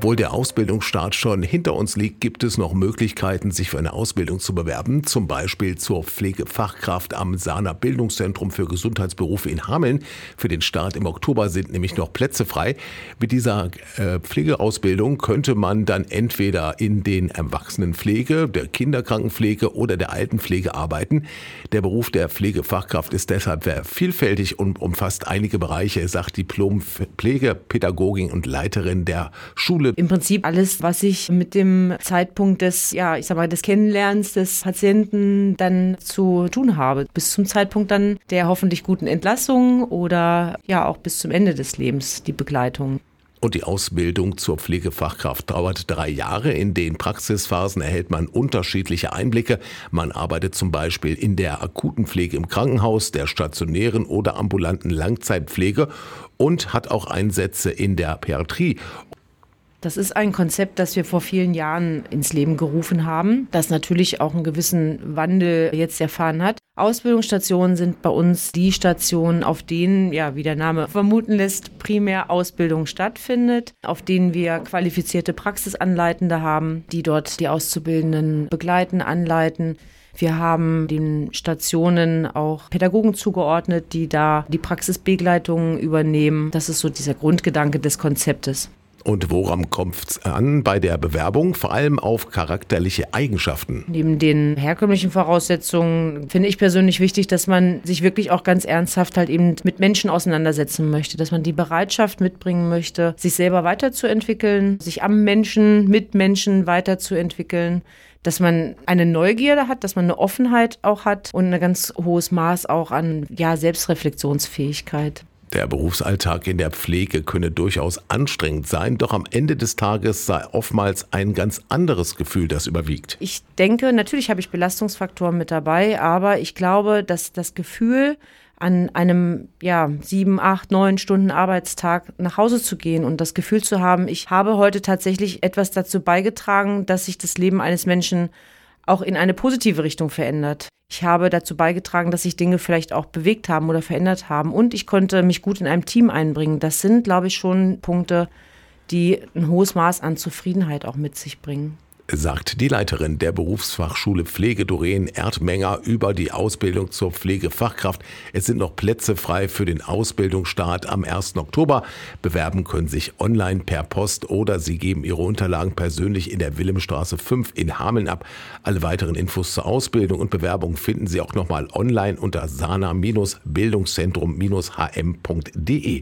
Obwohl der Ausbildungsstart schon hinter uns liegt, gibt es noch Möglichkeiten, sich für eine Ausbildung zu bewerben. Zum Beispiel zur Pflegefachkraft am Sahner Bildungszentrum für Gesundheitsberufe in Hameln. Für den Start im Oktober sind nämlich noch Plätze frei. Mit dieser Pflegeausbildung könnte man dann entweder in den Erwachsenenpflege, der Kinderkrankenpflege oder der Altenpflege arbeiten. Der Beruf der Pflegefachkraft ist deshalb vielfältig und umfasst einige Bereiche, sagt Diplom-Pflegepädagogin und Leiterin der Schule. Im Prinzip alles, was ich mit dem Zeitpunkt des Kennenlernens des Patienten dann zu tun habe. Bis zum Zeitpunkt dann der hoffentlich guten Entlassung oder auch bis zum Ende des Lebens die Begleitung. Und die Ausbildung zur Pflegefachkraft dauert 3 Jahre. In den Praxisphasen erhält man unterschiedliche Einblicke. Man arbeitet zum Beispiel in der akuten Pflege im Krankenhaus, der stationären oder ambulanten Langzeitpflege und hat auch Einsätze in der Pädiatrie. Das ist ein Konzept, das wir vor vielen Jahren ins Leben gerufen haben, das natürlich auch einen gewissen Wandel jetzt erfahren hat. Ausbildungsstationen sind bei uns die Stationen, auf denen, wie der Name vermuten lässt, primär Ausbildung stattfindet, auf denen wir qualifizierte Praxisanleitende haben, die dort die Auszubildenden begleiten, anleiten. Wir haben den Stationen auch Pädagogen zugeordnet, die da die Praxisbegleitung übernehmen. Das ist so dieser Grundgedanke des Konzeptes. Und woran kommt es an bei der Bewerbung? Vor allem auf charakterliche Eigenschaften. Neben den herkömmlichen Voraussetzungen finde ich persönlich wichtig, dass man sich wirklich auch ganz ernsthaft halt eben mit Menschen auseinandersetzen möchte, dass man die Bereitschaft mitbringen möchte, sich selber weiterzuentwickeln, sich am Menschen, mit Menschen weiterzuentwickeln, dass man eine Neugierde hat, dass man eine Offenheit auch hat und ein ganz hohes Maß auch an Selbstreflexionsfähigkeit. Der Berufsalltag in der Pflege könne durchaus anstrengend sein, doch am Ende des Tages sei oftmals ein ganz anderes Gefühl, das überwiegt. Ich denke, natürlich habe ich Belastungsfaktoren mit dabei, aber ich glaube, dass das Gefühl, an einem 7, 8, 9 Stunden Arbeitstag nach Hause zu gehen und das Gefühl zu haben, ich habe heute tatsächlich etwas dazu beigetragen, dass sich das Leben eines Menschen auch in eine positive Richtung verändert. Ich habe dazu beigetragen, dass sich Dinge vielleicht auch bewegt haben oder verändert haben und ich konnte mich gut in einem Team einbringen. Das sind, glaube ich, schon Punkte, die ein hohes Maß an Zufriedenheit auch mit sich bringen. Sagt die Leiterin der Berufsfachschule Pflege Doreen Erdmenger über die Ausbildung zur Pflegefachkraft. Es sind noch Plätze frei für den Ausbildungsstart am 1. Oktober. Bewerben können sich online per Post oder Sie geben Ihre Unterlagen persönlich in der Wilhelmstraße 5 in Hameln ab. Alle weiteren Infos zur Ausbildung und Bewerbung finden Sie auch nochmal online unter sahner-bildungszentrum-hm.de.